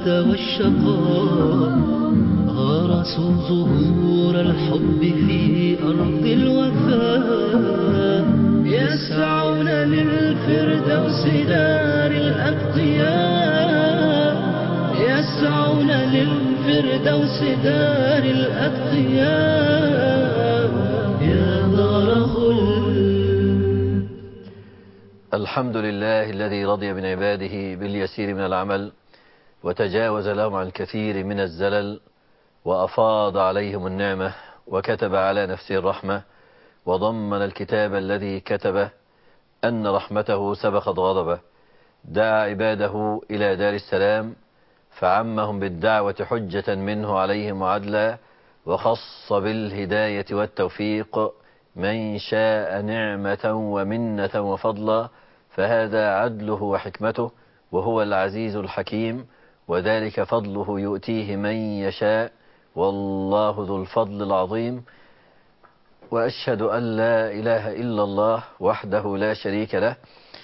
الورد والشقاء غرسوا زهور الحب في أرض الوفاء يسعون للفردوس دار الأتقياء يسعون للفردوس دار الأتقياء يا دار خلد. الحمد لله الذي رضي من عباده باليسير من العمل وتجاوز لهم عن الكثير من الزلل وأفاض عليهم النعمة وكتب على نفسه الرحمة وضمن الكتاب الذي كتبه أن رحمته سبقت غضبه. دعا عباده إلى دار السلام فعمهم بالدعوة حجة منه عليهم وعدلا وخص بالهداية والتوفيق من شاء نعمة ومنة وفضلا فهذا عدله وحكمته وهو العزيز الحكيم وذلك فضله يؤتيه من يشاء والله ذو الفضل العظيم. وأشهد أن لا إله إلا الله وحده لا شريك له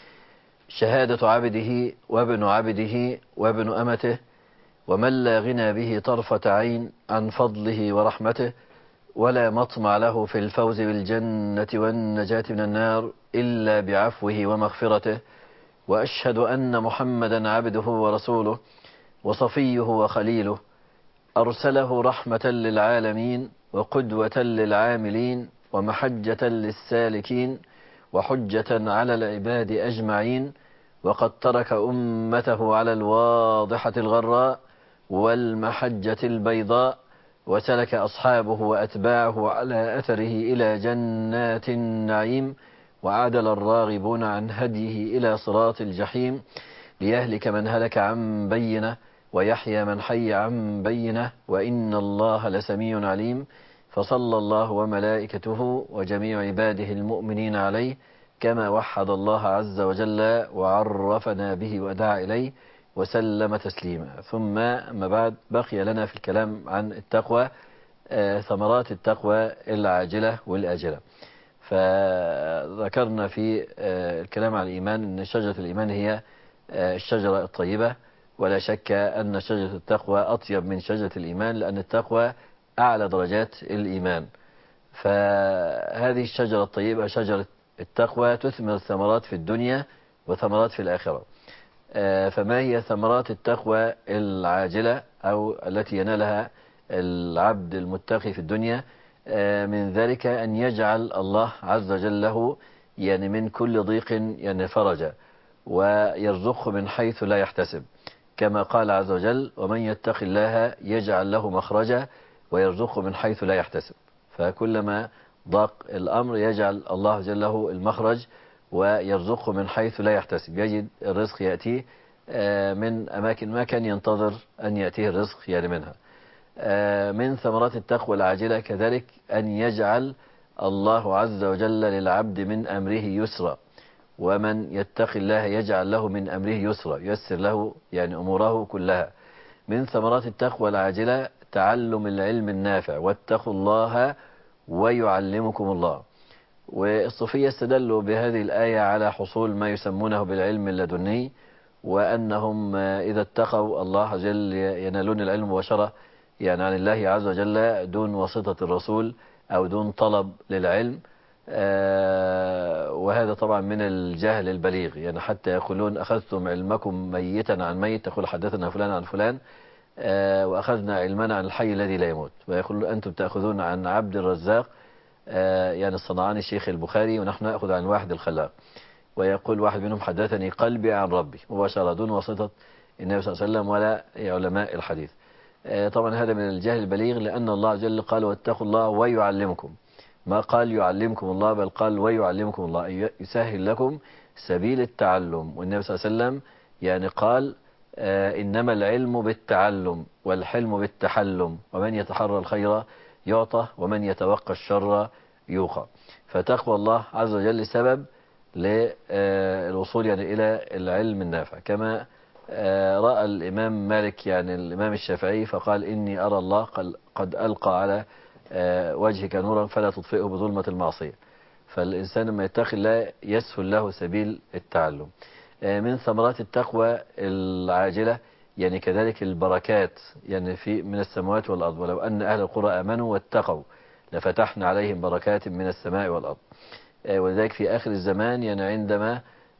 شهادة عبده وابن عبده وابن أمته ومن لا غنى به طرفة عين عن فضله ورحمته ولا مطمع له في الفوز بالجنة والنجاة من النار إلا بعفوه ومغفرته. وأشهد أن محمدا عبده ورسوله وصفيه وخليله أرسله رحمة للعالمين وقدوة للعاملين ومحجة للسالكين وحجة على العباد أجمعين وقد ترك أمته على الواضحة الغراء والمحجة البيضاء وسلك أصحابه وأتباعه على أثره إلى جنات النعيم وعدل الراغبون عن هديه إلى صراط الجحيم ليهلك من هلك عن بينه ويحيى من حي عن بينه وإن الله لسميع عليم. فصلى الله وملائكته وجميع عباده المؤمنين عليه كما وحد الله عز وجل وعرفنا به ودعا إليه وسلم تسليما. ثم أما بعد بقي لنا في الكلام عن التقوى ثمرات التقوى العاجلة والآجلة. فذكرنا في الكلام عن الإيمان أن شجرة الإيمان هي الشجرة الطيبة ولا شك أن شجرة التقوى أطيب من شجرة الإيمان لأن التقوى أعلى درجات الإيمان. فهذه الشجرة الطيبة شجرة التقوى تثمر ثمرات في الدنيا وثمرات في الآخرة. فما هي ثمرات التقوى العاجلة أو التي ينالها العبد المتقي في الدنيا؟ من ذلك أن يجعل الله عز وجل له يعني من كل ضيق يعني فرجا ويرزقه من حيث لا يحتسب كما قال عز وجل ومن يتق الله يجعل له مخرجا ويرزقه من حيث لا يحتسب. فكلما ضاق الأمر يجعل الله جل له المخرج ويرزقه من حيث لا يحتسب يجد الرزق يأتيه من أماكن ما كان ينتظر أن يأتيه الرزق يعني منها. من ثمرات التقوى العاجلة كذلك أن يجعل الله عز وجل للعبد من أمره يسرا ومن يتق الله يجعل له من أمره يسرا ييسر له يعني أموره كلها. من ثمرات التقوى العاجلة تعلم العلم النافع واتقوا الله ويعلمكم الله. والصوفية استدلوا بهذه الآية على حصول ما يسمونه بالعلم اللدني وأنهم إذا اتقوا الله عز وجل ينالون العلم مباشرة يعني عن الله عز وجل دون واسطة الرسول أو دون طلب للعلم. وهذا طبعا من الجهل البليغ يعني حتى يقولون أخذتم علمكم ميتا عن ميت تقول حدثنا فلان عن فلان وأخذنا علمنا عن الحي الذي لا يموت. ويقول أنتم تأخذون عن عبد الرزاق يعني الصنعاني الشيخ البخاري ونحن نأخذ عن واحد الخلاق. ويقول واحد منهم حدثني قلبي عن ربي مباشرة دون واسطة النبي صلى الله عليه وسلم ولا علماء الحديث. طبعا هذا من الجهل البليغ لأن الله عز وجل قال واتقوا الله ويعلمكم ما قال يعلمكم الله بل قال ويعلمكم الله يسهل لكم سبيل التعلم. والنبي صلى الله عليه وسلم يعني قال إنما العلم بالتعلم والحلم بالتحلم ومن يتحرى الخير يعطى ومن يتوقى الشر يوقى. فتقوى الله عز وجل سبب للوصول يعني إلى العلم النافع كما رأى الإمام مالك يعني الإمام الشافعي فقال إني أرى الله قد ألقى على وجهك نورا فلا تطفئه بظلمة المعصية. فالإنسان لما يتقي الله يسهل له سبيل التعلم. من ثمرات التقوى العاجلة يعني كذلك البركات يعني في من السماوات والأرض، ولو أن أهل القرى آمنوا واتقوا لفتحنا عليهم بركات من السماء والأرض. ولذلك في آخر الزمان يعني عندما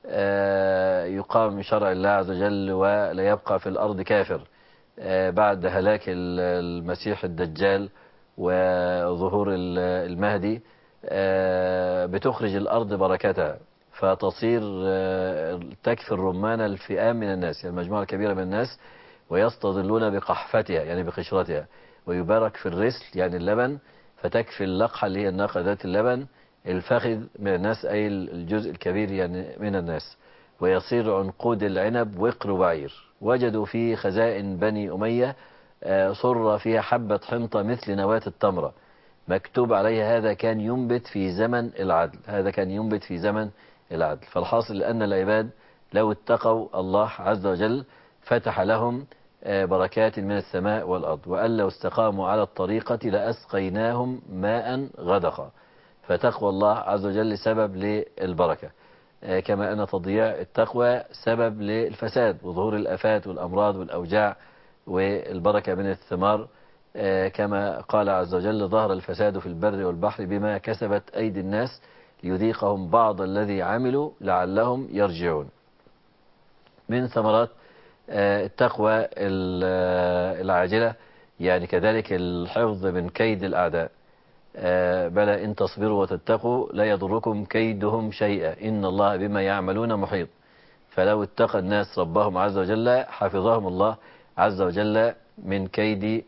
يقام شرع الله عز وجل ولا يبقى في الأرض كافر بعد هلاك المسيح الدجال وظهور المهدي، بتخرج الأرض بركتها فتصير تكفي الرمان الفئام من الناس، يعني المجموعة الكبيرة من الناس، ويستظلون بقحفتها يعني بقشرتها، ويبارك في الرسل يعني اللبن، فتكفي اللقحة اللي هي الناقة ذات اللبن الفخذ من الناس، أي الجزء الكبير يعني من الناس، ويصير عنقود العنب وقر بعير. وجدوا في خزائن بني أمية صر فيها حبة حنطة مثل نواة التمرة، مكتوب عليها هذا كان ينبت في زمن العدل، هذا كان ينبت في زمن العدل. فالحاصل أن العباد لو اتقوا الله عز وجل فتح لهم بركات من السماء والأرض، وأن لو استقاموا على الطريقة لأسقيناهم ماء غدقا. فتقوى الله عز وجل سبب للبركة، كما أن تضييع التقوى سبب للفساد وظهور الآفات والأمراض والأوجاع، والبركة من الثمار، كما قال عز وجل ظهر الفساد في البر والبحر بما كسبت أيدي الناس ليذيقهم بعض الذي عملوا لعلهم يرجعون. من ثمرات التقوى العاجلة يعني كذلك الحفظ من كيد الأعداء. بلى إن تصبروا وتتقوا لا يضركم كيدهم شيئا إن الله بما يعملون محيط. فلو اتقى الناس ربهم عز وجل حفظهم الله عز وجل من كيد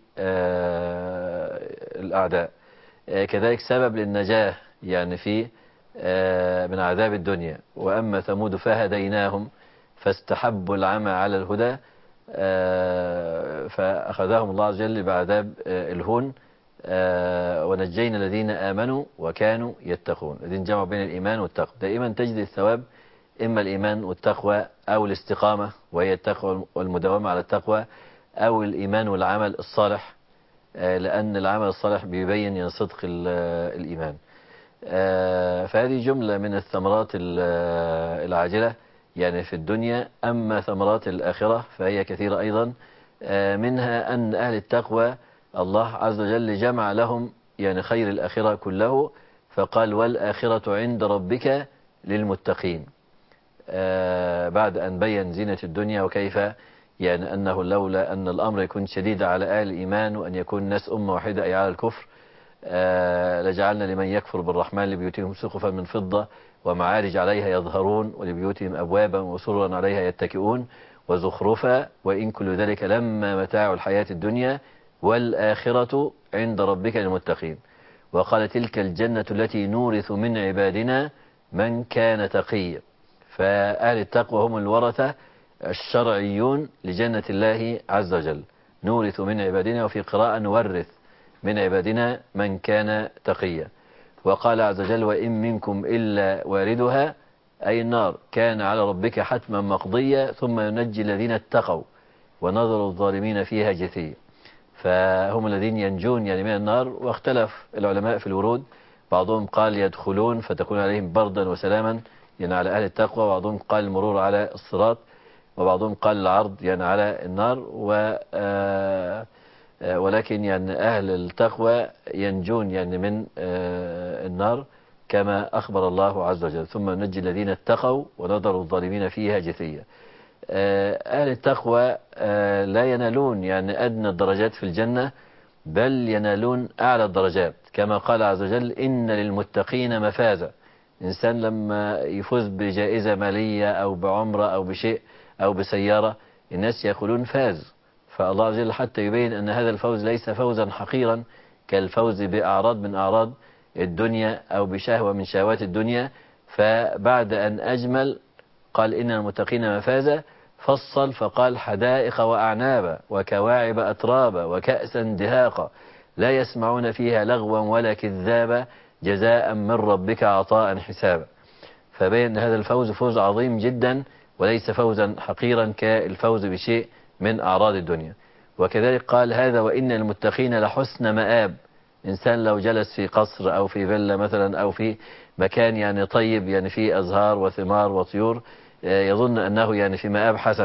الأعداء. كذلك سبب للنجاة يعني في من عذاب الدنيا. وأما ثمود فهديناهم فاستحبوا العمى على الهدى فأخذهم الله عز وجل بعذاب الهون، ونجينا الذين آمنوا وكانوا يتقون. الذين جمعوا بين الإيمان والتقوى. دائما تجد الثواب إما الإيمان والتقوى أو الاستقامة وهي التقوى والمداومة على التقوى، أو الإيمان والعمل الصالح، لأن العمل الصالح بيبين صدق الإيمان. فهذه جملة من الثمرات العاجلة يعني في الدنيا. أما ثمرات الآخرة فهي كثيرة أيضا، منها أن أهل التقوى الله عز وجل جمع لهم يعني خير الآخرة كله، فقال والآخرة عند ربك للمتقين، بعد أن بين زينة الدنيا وكيف يعني أنه لولا أن الأمر يكون شديد على أهل الإيمان وأن يكون الناس أمة واحدة أي على الكفر، لجعلنا لمن يكفر بالرحمن لبيوتهم سقفا من فضة ومعارج عليها يظهرون ولبيوتهم أبوابا وسررا عليها يتكئون وزخرفا وإن كل ذلك لما متاع الحياة الدنيا والآخرة عند ربك للمتقين. وقال تلك الجنة التي نورث من عبادنا من كان تقيا. فأهل التقوى هم الورثة الشرعيون لجنة الله عز وجل. نورث من عبادنا، وفي قراءة نورث من عبادنا من كان تقيا. وقال عز وجل وإن منكم إلا واردها أي النار كان على ربك حتما مقضيا ثم ينجي الذين اتقوا ونظر الظالمين فيها جثيا. فهم الذين ينجون يعني من النار. واختلف العلماء في الورود، بعضهم قال يدخلون فتكون عليهم بردا وسلاما يعني على أهل التقوى، وبعضهم قال المرور على الصراط، وبعضهم قال العرض يعني على النار. ولكن يعني أهل التقوى ينجون يعني من النار كما أخبر الله عز وجل ثم ننجي الذين اتقوا ونذر الظالمين فيها جثيا. أهل التقوى لا ينالون يعني أدنى الدرجات في الجنة، بل ينالون أعلى الدرجات كما قال عز وجل إن للمتقين مفازا. إنسان لما يفوز بجائزة مالية أو بعمرة أو بشيء أو بسيارة الناس يقولون فاز. فالله عز وجل حتى يبين أن هذا الفوز ليس فوزا حقيرا كالفوز بأعراض من أعراض الدنيا أو بشهوة من شهوات الدنيا. فبعد أن أجمل قال إن المتقين مفازا فصل فقال حدائق وأعنابا وكواعب أترابا وكأسا دهاقا لا يسمعون فيها لغوا ولا كذابا جزاء من ربك عطاء حسابا. فبين أن هذا الفوز فوز عظيم جدا وليس فوزا حقيرا كالفوز بشيء من أعراض الدنيا. وكذلك قال هذا وإن المتقين لحسن مآب. إنسان لو جلس في قصر أو في فيلا مثلا أو في مكان يعني طيب يعني فيه أزهار وثمار وطيور يظن أنه يعني في مآب حسن.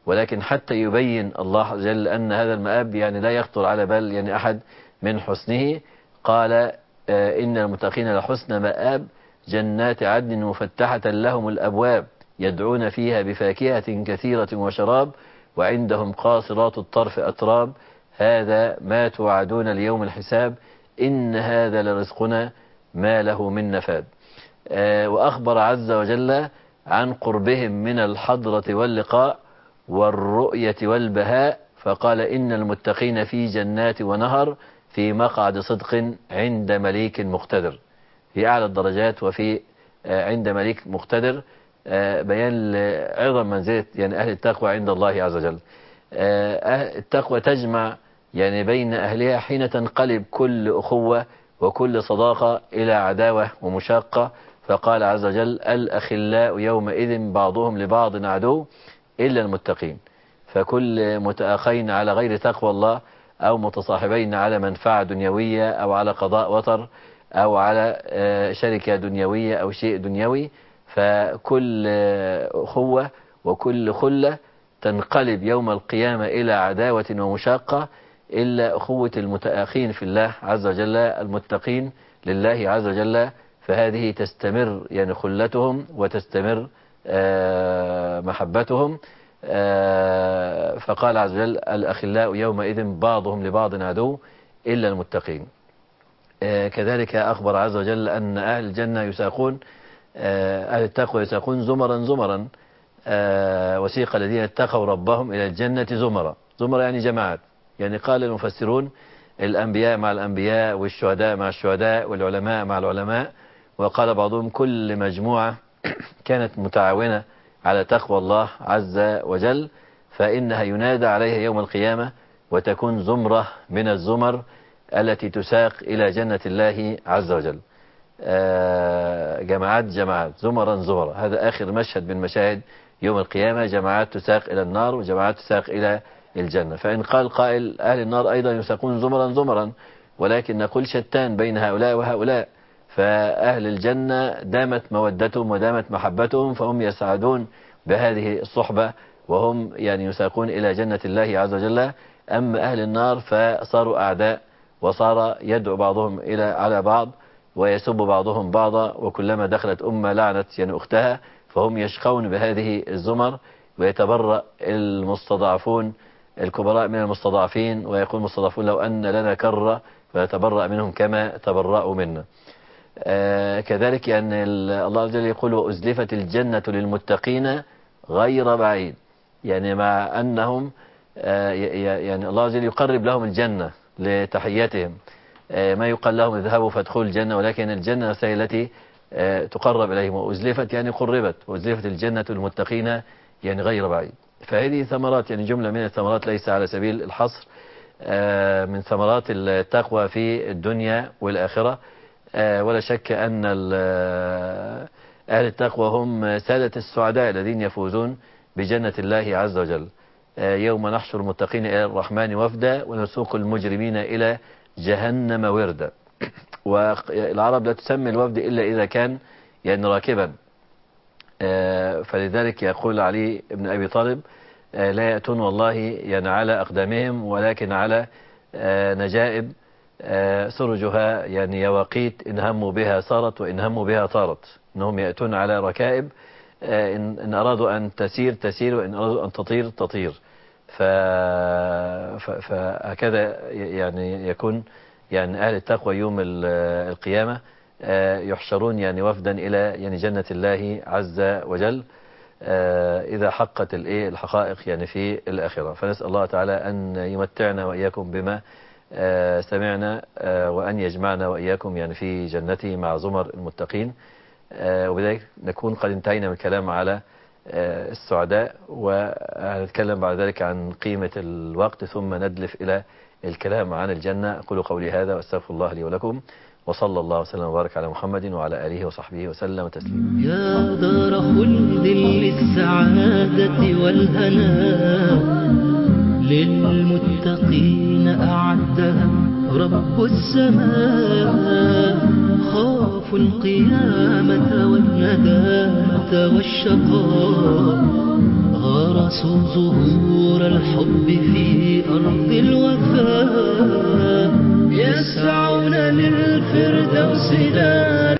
ولكن حتى يبين الله عز وجل أن هذا المآب يعني لا يخطر على بال يعني أحد من حسنه، قال إن المتقين لحسن مآب جنات عدن مفتحة لهم الأبواب يدعون فيها بفاكهة كثيرة وشراب وعندهم قاصرات الطرف أتراب هذا ما توعدون ليوم الحساب إن هذا لرزقنا ما له من نفاد. وأخبر عز وجل عن قربهم من الحضرة واللقاء والرؤية والبهاء، فقال إن المتقين في جنات ونهر في مقعد صدق عند مليك مقتدر، في أعلى الدرجات وفي عند مليك مقتدر، بيان عظم منزلة يعني أهل التقوى عند الله عز وجل. التقوى تجمع يعني بين أهلها حين تنقلب كل أخوة وكل صداقة إلى عداوة ومشاقة، فقال عز وجل الأخلاء يومئذ بعضهم لبعض عدو إلا المتقين. فكل متأخين على غير تقوى الله أو متصاحبين على منفعة دنيوية أو على قضاء وطر أو على شركة دنيوية أو شيء دنيوي، فكل أخوة وكل خلة تنقلب يوم القيامة إلى عداوة ومشاقة إلا أخوة المتآخين في الله عز وجل المتقين لله عز وجل، فهذه تستمر يعني خلتهم وتستمر محبتهم. فقال عز وجل الأخلاء يومئذ بعضهم لبعض عدو إلا المتقين. كذلك أخبر عز وجل أن أهل الجنة يساقون أهل التقوى يساقون زمرا زمرا، وسيق الذين اتقوا ربهم إلى الجنة زمرا. زمرا يعني جماعات، يعني قال المفسرون الأنبياء مع الأنبياء والشهداء مع الشهداء والعلماء مع العلماء، وقال بعضهم كل مجموعة كانت متعاونة على تقوى الله عز وجل فإنها ينادى عليها يوم القيامة وتكون زمرة من الزمر التي تساق إلى جنة الله عز وجل. جماعات جماعات زمرا زمرا، هذا آخر مشهد من مشاهد يوم القيامة، جماعات تساق إلى النار وجماعات تساق إلى الجنة. فإن قال قائل أهل النار أيضا يساقون زمرا زمرا، ولكن نقول شتان بين هؤلاء وهؤلاء، فأهل الجنة دامت مودتهم ودامت محبتهم فهم يسعدون بهذه الصحبة وهم يعني يساقون إلى جنة الله عز وجل. أما أهل النار فصاروا أعداء وصار يدعو بعضهم إلى على بعض ويسب بعضهم بعضا، وكلما دخلت أمة لعنت يعني أختها، فهم يشقون بهذه الزمر ويتبرأ المستضعفون الكبراء من المستضعفين، ويقول المستضعفون لو أن لنا كرة فنتبرأ منهم كما تبرأوا منا. كذلك يعني الله عز وجل يقول وأزلفت الجنة للمتقين غير بعيد، يعني مع أنهم يعني الله عز وجل يقرب لهم الجنة لتحياتهم، ما يقال لهم اذهبوا فادخلوا الجنة، ولكن الجنة هي التي تقرب إليهم، وأزلفت يعني قربت، وأزلفت الجنة للمتقين يعني غير بعيد. فهذه ثمرات يعني جملة من الثمرات ليس على سبيل الحصر من ثمرات التقوى في الدنيا والآخرة. ولا شك أن أهل التقوى هم سادة السعداء الذين يفوزون بجنة الله عز وجل. يوم نحشر المتقين إلى الرحمن وفدا ونسوق المجرمين إلى جهنم وردا. والعرب لا تسمي الوفد إلا إذا كان يعني راكبا، فلذلك يقول علي بن أبي طالب لا يأتون والله يعني على أقدامهم ولكن على نجائب سرجها يعني يواقيت إن هموا بها صارت وإن هموا بها طارت. إنهم يأتون على ركائب إن أرادوا أن تسير تسير وإن أرادوا أن تطير تطير. فهكذا يعني يكون يعني أهل التقوى يوم القيامة يحشرون يعني وفدا إلى يعني جنة الله عز وجل إذا حقت الحقائق يعني في الآخرة. فنسأل الله تعالى أن يمتعنا وإياكم بما سمعنا وأن يجمعنا وإياكم يعني في جنته مع زمر المتقين. وبذلك نكون قد انتهينا من الكلام على السعداء، ونتكلم بعد ذلك عن قيمة الوقت ثم ندلف إلى الكلام عن الجنة. أقول قولي هذا وأستغفر الله لي ولكم، وصلى الله وسلم وبارك على محمد وعلى آله وصحبه وسلم تسليما. يا دار خلد للسعادة والهناء للمتقين أعدها رب السماء، خافوا القيامة والندامة والشقاء غرسوا زهور الحب في أرض الوفاء، يسعون للفردوس لا